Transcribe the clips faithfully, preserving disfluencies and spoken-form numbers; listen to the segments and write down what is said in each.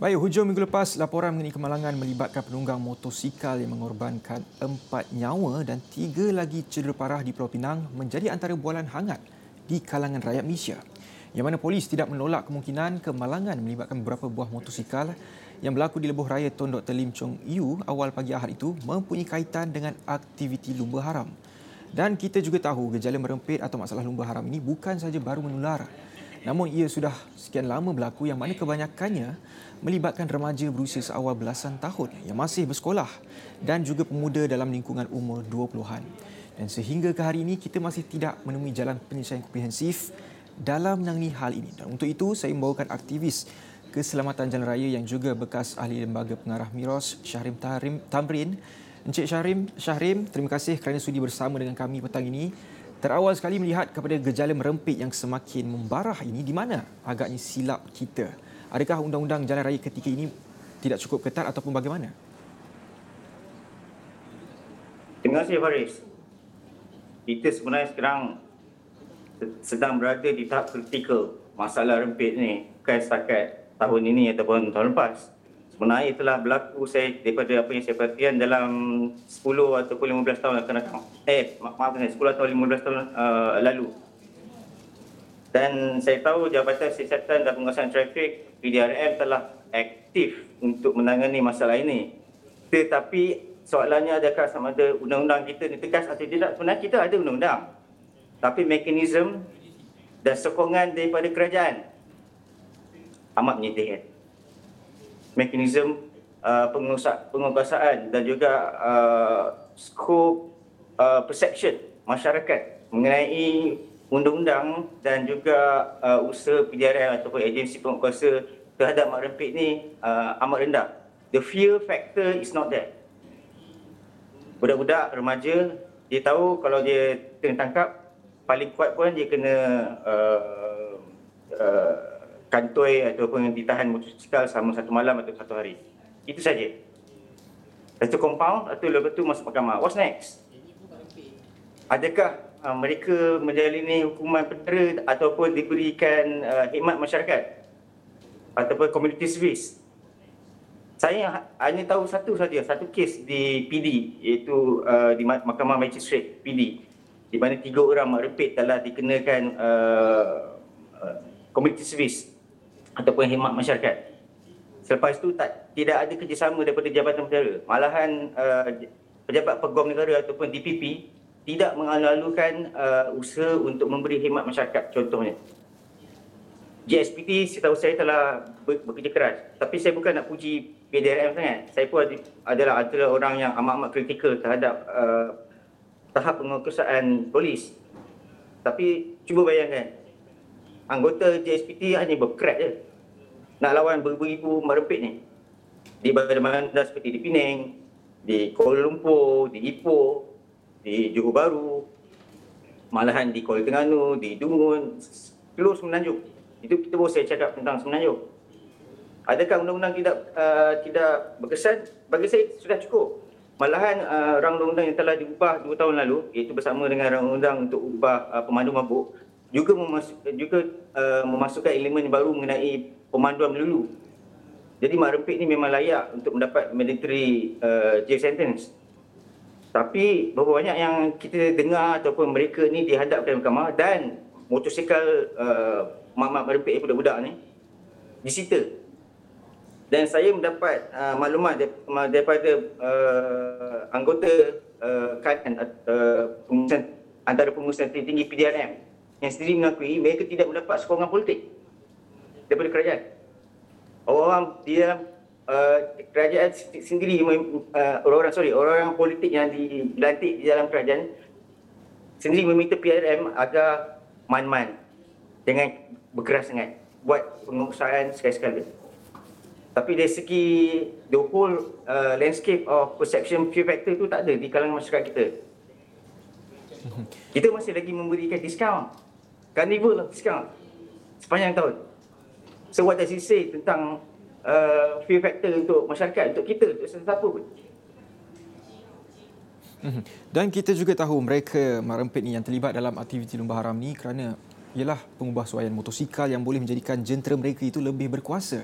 Baik, hujung minggu lepas, laporan mengenai kemalangan melibatkan penunggang motosikal yang mengorbankan empat nyawa dan tiga lagi cedera parah di Pulau Pinang menjadi antara bualan hangat di kalangan rakyat Malaysia. Yang mana polis tidak menolak kemungkinan kemalangan melibatkan beberapa buah motosikal yang berlaku di lebuh raya Tondok Telim Chong Yu awal pagi Ahad itu mempunyai kaitan dengan aktiviti lumba haram. Dan kita juga tahu gejala merempit atau masalah lumba haram ini bukan sahaja baru menular, namun ia sudah sekian lama berlaku yang mana kebanyakannya melibatkan remaja berusia seawal belasan tahun yang masih bersekolah dan juga pemuda dalam lingkungan umur dua puluhan. Dan sehingga ke hari ini kita masih tidak menemui jalan penyelesaian komprehensif dalam menangani hal ini. Dan untuk itu saya membawakan aktivis keselamatan jalan raya yang juga bekas ahli lembaga pengarah Miros, Syahrim Tamrin. Encik Syahrim, Syahrim, terima kasih kerana sudi bersama dengan kami petang ini. Terawal sekali melihat kepada gejala merempit yang semakin membarah ini, di mana agaknya silap kita? Adakah undang-undang jalan raya ketika ini tidak cukup ketat ataupun bagaimana? Terima kasih Faris. Kita sebenarnya sekarang sedang berada di tahap kritikal masalah rempit ni, bukan setakat tahun ini ataupun tahun lepas. Sebenarnya telah berlaku saya daripada apa yang saya perhatikan dalam sepuluh ataupun lima belas tahun akan datang. Eh, ma- maaf sepuluh atau lima belas tahun uh, lalu. Dan saya tahu Jabatan Siasatan dan Penguasaan Trafik P D R M telah aktif untuk menangani masalah ini. Tetapi soalannya adakah sama ada undang-undang kita ditegas atau tidak? Sebenarnya kita ada undang-undang. Tapi mekanisme dan sokongan daripada kerajaan amat menyedihkan. Mekanisme uh, penguasaan dan juga uh, skop uh, perception masyarakat mengenai undang-undang dan juga uh, usaha P D R M ataupun agensi penguasa terhadap mak rempit ni uh, amat rendah. The fear factor is not there. Budak-budak remaja, dia tahu kalau dia kena tangkap, paling kuat pun dia kena uh, uh, kantoi ataupun ditahan motosikal selama satu malam atau satu hari. Itu saja. Satu compound atau lepas tu masuk mahkamah. What's next? Adakah uh, mereka menjalani hukuman penjara ataupun diberikan uh, khidmat masyarakat ataupun community service? Saya hanya tahu satu saja, satu kes di P D, iaitu uh, di Mahkamah Magistrate P D, di mana tiga orang mak rempit telah dikenakan uh, uh, community service ataupun khidmat masyarakat. Selepas itu tak tidak ada kerjasama daripada Jabatan Perdana. Malahan uh, pejabat pegawai negara ataupun D P P tidak mengalu-alukan uh, usaha untuk memberi khidmat masyarakat. Contohnya J S P T setahu saya telah ber- bekerja keras. Tapi saya bukan nak puji P D R M sangat. Saya pun adalah adalah orang yang amat-amat kritikal terhadap uh, tahap penguasaan polis. Tapi cuba bayangkan, anggota J S P T hanya berkerat je nak lawan beribu-ribu merempit ni di bandar-bandar seperti di Penang, di Kuala Lumpur, di Ipoh, di Johor Bahru, malahan di Kuala Terengganu, di Dungun, seluruh Semenanjung. Itu kita baru saya cakap tentang Semenanjung. Adakah undang-undang tidak uh, tidak berkesan? Bagi saya sudah cukup. Malahan uh, rang undang-undang yang telah diubah dua tahun lalu, iaitu bersama dengan rang undang untuk ubah uh, pemandu mabuk, juga memasuk, juga uh, memasukkan elemen baru mengenai pemanduan melulu. Jadi mak rempit ni memang layak untuk mendapat mandatory uh, jail sentence. Tapi berapa banyak yang kita dengar ataupun mereka ni dihadapkan mahkamah dan motosikal uh, mak-mak rempit budak-budak ni disita. Dan saya mendapat uh, maklumat daripada uh, anggota uh, kanan uh, pengurusan, antara pengurusan tinggi P D R M yang sendiri mengakui mereka tidak mendapat sokongan politik daripada kerajaan. Orang-orang dia uh, kerajaan sendiri uh, orang-orang sorry orang-orang politik yang dilantik di dalam kerajaan sendiri meminta P D R M agar man-man, jangan berkeras sangat buat pengurusan sekali-sekala. Tapi dari segi the whole uh, landscape of perception fear factor itu tak ada di kalangan masyarakat kita. Kita masih lagi memberikan diskaun, carnival diskaun sepanjang tahun. So what does it say tentang uh, fear factor untuk masyarakat, untuk kita, untuk sesiapa pun? Dan kita juga tahu mereka mak rempit ni yang terlibat dalam aktiviti lumba haram ni kerana ialah pengubah suaian motosikal yang boleh menjadikan jentera mereka itu lebih berkuasa.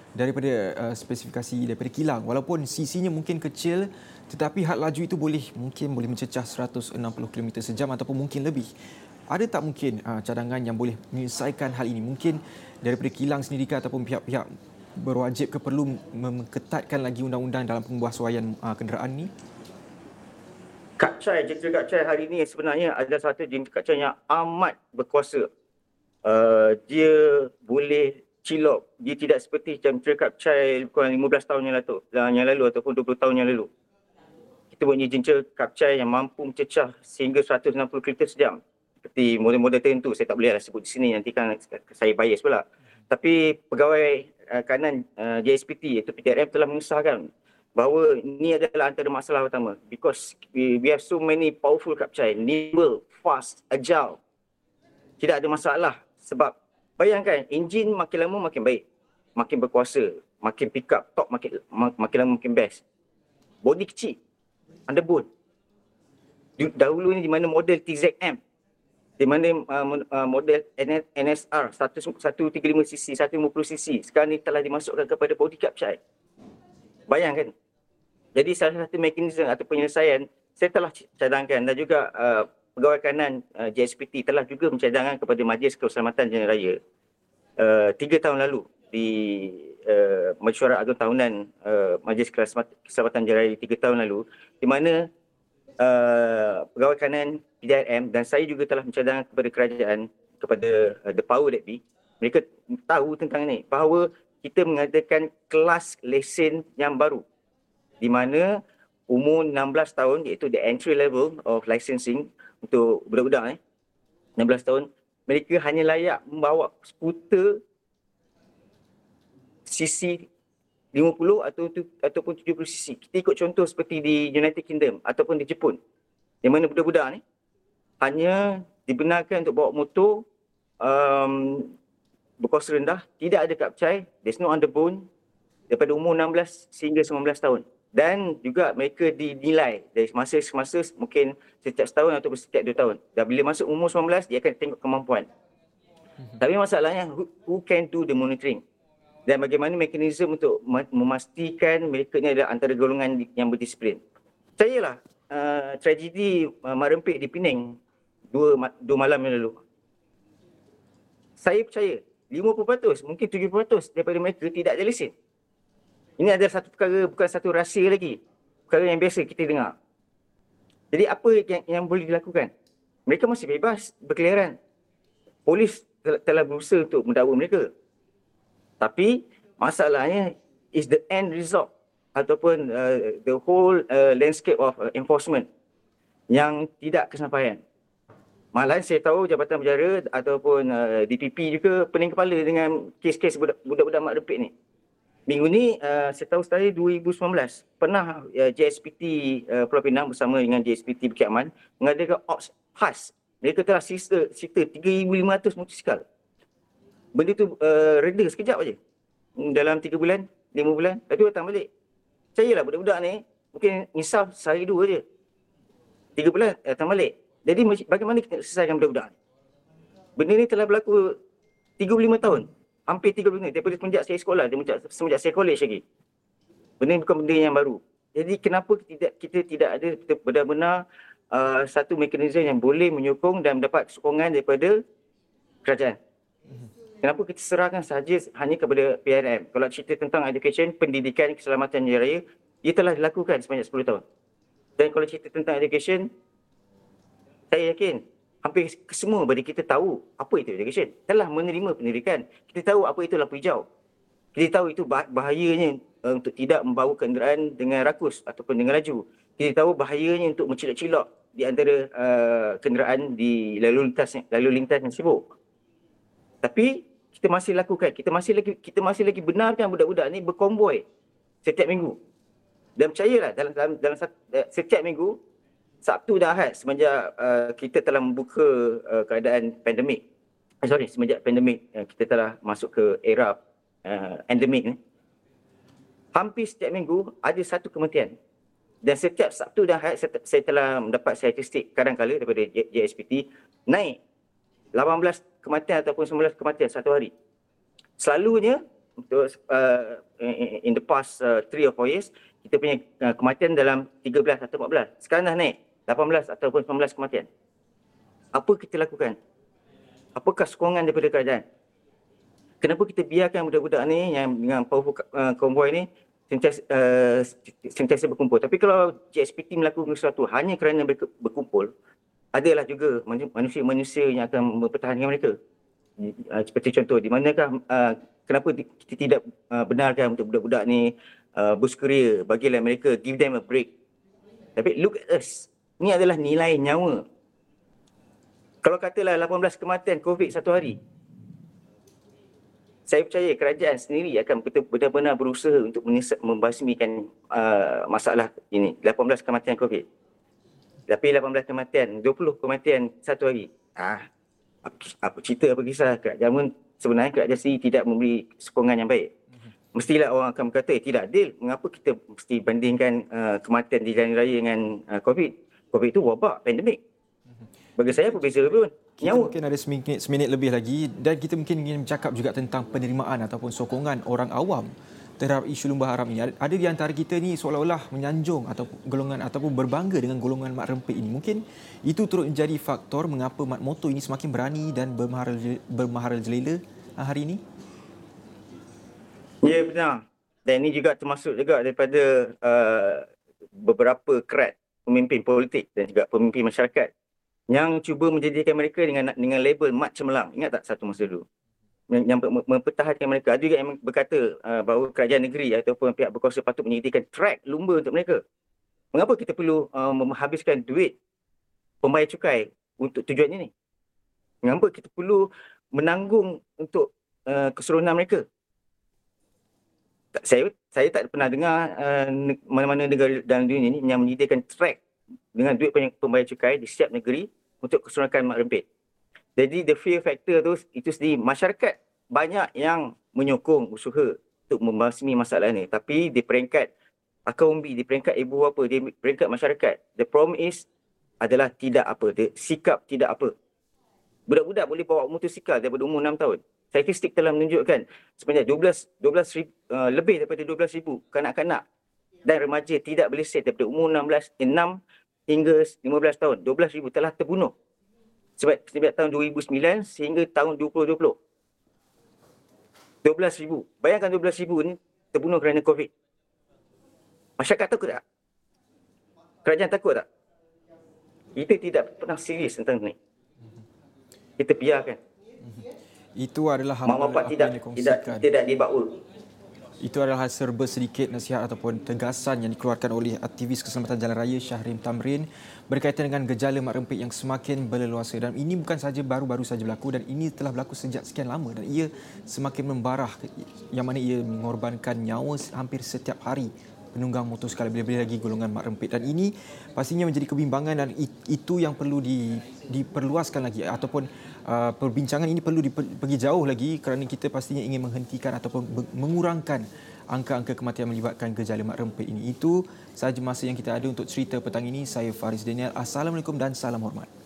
daripada uh, spesifikasi daripada kilang, walaupun sisinya mungkin kecil tetapi had laju itu boleh mungkin boleh mencecah seratus enam puluh kilometer sejam ataupun mungkin lebih. Ada tak mungkin uh, cadangan yang boleh menyelesaikan hal ini? Mungkin daripada kilang sendiri ke ataupun pihak-pihak berwajib ke perlu mengetatkan lagi undang-undang dalam penguasaan uh, kenderaan ni? Kapcai, jentera kapcai hari ini sebenarnya ada satu jentera kapcai yang amat berkuasa. Uh, dia boleh cilok. Dia tidak seperti jentera kapcai kurang lima belas tahun yang lalu, yang lalu ataupun dua puluh tahun yang lalu. Kita punya jentera kapcai yang mampu mencecah sehingga seratus enam puluh kilometer sejam. Seperti model-model tertentu, saya tak bolehlah sebut di sini, nanti kan saya bias pula. Tapi pegawai uh, kanan uh, J S P T iaitu P T R M telah mengesahkan bahawa ini adalah antara masalah utama, because we, we have so many powerful kapcai, nimble, fast, agile. Tidak ada masalah sebab bayangkan enjin makin lama makin baik, makin berkuasa, makin pick up, top makin makin lama makin best. Body kecil, underbone. Dahulu ni di mana model T Z M, di mana uh, model N S R seratus tiga puluh lima cc, seratus lima puluh cc, sekarang ni telah dimasukkan kepada body kapcai. Bayangkan. Jadi salah satu mekanisme atau penyelesaian saya telah cadangkan, dan juga uh, pegawai kanan uh, J S P T telah juga mencadangkan kepada Majlis Keselamatan Jalan Raya uh, tiga tahun lalu di uh, Mesyuarat Agung Tahunan uh, Majlis Keselamatan Jalan Raya tiga tahun lalu, di mana uh, pegawai kanan P D R M dan saya juga telah mencadangkan kepada kerajaan, kepada uh, the power that be, mereka tahu tentang ini, bahawa kita mengadakan kelas lesen yang baru di mana umur enam belas tahun, iaitu the entry level of licensing untuk budak-budak eh, enam belas tahun, mereka hanya layak membawa skuter cc lima puluh atau ataupun tujuh puluh cc. Kita ikut contoh seperti di United Kingdom ataupun di Jepun, di mana budak-budak ni hanya dibenarkan untuk bawa motor um, berkuasa rendah, tidak ada kapcai, there's no underbone, daripada umur enam belas sehingga sembilan belas tahun. Dan juga mereka dinilai dari masa ke masa, mungkin setiap setahun atau setiap dua tahun. Dan bila masuk umur sembilan belas, dia akan tengok kemampuan. Mm-hmm. Tapi masalahnya, who, who can do the monitoring? Dan bagaimana mekanisme untuk memastikan mereka ni adalah antara golongan yang berdisiplin. Percayalah, uh, tragedi uh, Mak Rempit di Penang dua, dua malam yang lalu. Saya percaya, lima puluh peratus, mungkin tujuh puluh peratus daripada mereka tidak ada lesen. Ini adalah satu perkara, bukan satu rahsia lagi. Perkara yang biasa kita dengar. Jadi apa yang, yang boleh dilakukan? Mereka masih bebas berkeliaran. Polis telah, telah berusaha untuk mendakwa mereka. Tapi masalahnya is the end result ataupun uh, the whole uh, landscape of uh, enforcement yang tidak kesampaian. Malahan saya tahu Jabatan Penjara ataupun uh, D P P juga pening kepala dengan kes-kes budak-budak Mak Rempit ni. Minggu ni uh, saya tahu sekali dua ribu sembilan belas pernah uh, J S P T uh, Pulau Pinang bersama dengan J S P T Bukit Aman mengadakan ops khas. Mereka telah sita, sita tiga ribu lima ratus motosikal. Benda tu uh, reda sekejap aja. Dalam tiga bulan, lima bulan, lepas tu datang balik. Percayalah budak-budak ni mungkin insaf sehari dua je. tiga bulan datang balik. Jadi bagaimana kita selesaikan budak-budak ni? Benda ni telah berlaku tiga puluh lima tahun. Hampir tiga puluh tahun daripada semenjak saya sekolah, semenjak saya college lagi. Benda ini bukan benda yang baru. Jadi kenapa tidak, kita tidak ada benar-benar uh, satu mekanisme yang boleh menyokong dan mendapat sokongan daripada kerajaan? Kenapa kita serahkan sahaja hanya kepada P R M? Kalau cerita tentang education, pendidikan, keselamatan jalan raya, ia telah dilakukan sebanyak sepuluh tahun. Dan kalau cerita tentang education, saya yakin hampir semua bagi kita tahu apa itu education. Telah menerima pendidikan. Kita tahu apa itu lampu hijau. Kita tahu itu bahayanya uh, untuk tidak membawa kenderaan dengan rakus ataupun dengan laju. Kita tahu bahayanya untuk mencilok-cilok di antara uh, kenderaan di lalu lintas lalu lintas yang sibuk. Tapi kita masih lakukan, kita masih lagi kita masih lagi benarkan budak-budak ni berkonvoi setiap minggu. Dan percayalah dalam dalam, dalam setiap minggu Sabtu dan Ahad semenjak uh, kita telah membuka uh, keadaan pandemik. Eh, sorry, semenjak pandemik uh, kita telah masuk ke era uh, endemik ni. Hampir setiap minggu ada satu kematian. Dan setiap Sabtu dan Ahad saya, saya telah mendapat statistik kadang-kala daripada J S P T naik lapan belas kematian ataupun sembilan belas kematian satu hari. Selalunya untuk uh, in the past uh, three or four years, kita punya uh, kematian dalam tiga belas atau empat belas. Sekarang dah naik lapan belas ataupun sembilan belas kematian. Apa kita lakukan? Apakah sokongan daripada kerajaan? Kenapa kita biarkan budak-budak ni yang dengan powerful uh, konvoi ni sentiasa, uh, sentiasa berkumpul? Tapi kalau J S P T melakukan sesuatu hanya kerana mereka berkumpul, adalah juga manusia-manusia yang akan mempertahankan mereka. Uh, seperti contoh, di manakah uh, kenapa kita tidak uh, benarkan untuk budak-budak ni uh, bersukaria, bagilah mereka, give them a break. Tapi look at us. Ini adalah nilai nyawa. Kalau katalah lapan belas kematian COVID satu hari, saya percaya kerajaan sendiri akan benar-benar berusaha untuk membasmikan uh, masalah ini. lapan belas kematian COVID. Tapi lapan belas kematian, dua puluh kematian satu hari. Ah, apa cerita, apa kisah? Kerajaan pun sebenarnya kerajaan sendiri tidak memberi sokongan yang baik. Mestilah orang akan berkata, eh, tidak adil. Mengapa kita mesti bandingkan uh, kematian di jalan raya dengan uh, COVID? COVID itu wabak, pandemik. Bagi saya berbeza pun. Kita nyawa. Mungkin ada seminit, seminit lebih lagi dan kita mungkin ingin bercakap juga tentang penerimaan ataupun sokongan orang awam terhadap isu lumba haram ini. Ada di antara kita ni seolah-olah menyanjung atau golongan ataupun berbangga dengan golongan mat rempit ini. Mungkin itu turut menjadi faktor mengapa mat motor ini semakin berani dan bermahara bermahara jelela hari ini. Ya, benar. Dan ini juga termasuk juga daripada uh, beberapa kerat pemimpin politik dan juga pemimpin masyarakat yang cuba menjadikan mereka dengan dengan label mat cemerlang. Ingat tak satu masa dulu? Yang, yang mempertahankan mereka. Ada juga yang berkata uh, bahawa kerajaan negeri ataupun pihak berkuasa patut menyediakan track lumba untuk mereka. Mengapa kita perlu uh, menghabiskan duit pembayar cukai untuk tujuan ini? Mengapa kita perlu menanggung untuk uh, keseronan mereka? Tak, saya saya tak pernah dengar uh, mana-mana negara dalam dunia ini yang menyediakan track dengan duit pembayar cukai di setiap negeri untuk keseronokan mat rempit. Jadi the fear factor tu itu sendiri, masyarakat banyak yang menyokong usaha untuk membasmi masalah ni, tapi di peringkat akar umbi, di peringkat ibu bapa, di peringkat masyarakat, the problem is adalah tidak apa, the sikap tidak apa. Budak-budak boleh bawa motosikal daripada umur enam tahun. Statistik telah menunjukkan sebanyak dua belas, dua belas ribu, uh, lebih daripada dua belas ribu kanak-kanak dan remaja tidak berlesen daripada umur enam belas, enam hingga lima belas tahun. dua belas ribu telah terbunuh sebab sejak tahun dua ribu sembilan sehingga tahun dua ribu dua puluh. dua belas ribu. Bayangkan dua belas ribu ni terbunuh kerana COVID. Masyarakat takut tak? Kerajaan takut tak? Kita tidak pernah serius tentang ni. Kita biarkan. Itu adalah mak bapak tidak tidak tidak dibawa. Itu adalah serba sedikit nasihat ataupun tegasan yang dikeluarkan oleh aktivis keselamatan jalan raya Syahrim Tamrin berkaitan dengan gejala mat rempit yang semakin berleluasa. Dan ini bukan saja baru-baru saja berlaku dan ini telah berlaku sejak sekian lama dan ia semakin membarah yang mana ia mengorbankan nyawa hampir setiap hari penunggang motosikal, lebih-lebih lagi golongan mat rempit. Dan ini pastinya menjadi kebimbangan dan itu yang perlu di, diperluaskan lagi ataupun uh, perbincangan ini perlu pergi jauh lagi kerana kita pastinya ingin menghentikan ataupun mengurangkan angka-angka kematian melibatkan gejala mat rempit ini. Itu sahaja masa yang kita ada untuk cerita petang ini. Saya Faris Daniel. Assalamualaikum dan salam hormat.